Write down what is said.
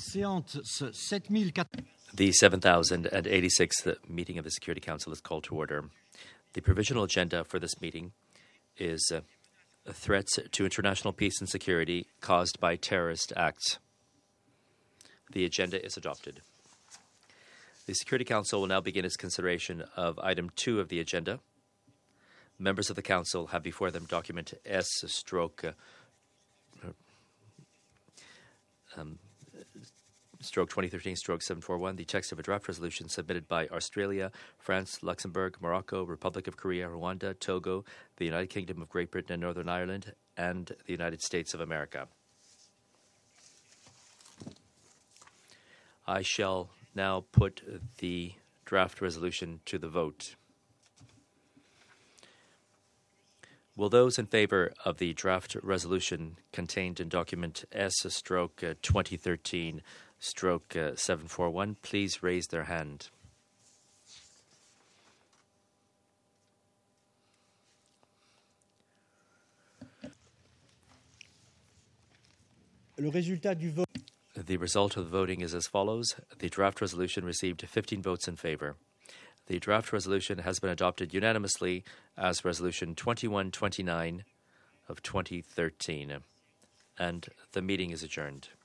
The 7,086th meeting of the Security Council is called to order. The provisional agenda for this meeting is threats to international peace and security caused by terrorist acts. The agenda is adopted. The Security Council will now begin its consideration of item 2 of the agenda. Members of the Council have before them document S/2013/741, the text of a draft resolution submitted by Australia, France, Luxembourg, Morocco, Republic of Korea, Rwanda, Togo, the United Kingdom of Great Britain and Northern Ireland, and the United States of America. I shall now put the draft resolution to the vote. Will those in favor of the draft resolution contained in document S/2013/741 please raise their hand? Le résultat du vote. The result of the voting is as follows. The draft resolution received 15 votes in favor. The draft resolution has been adopted unanimously as Resolution 2129 of 2013, and the meeting is adjourned.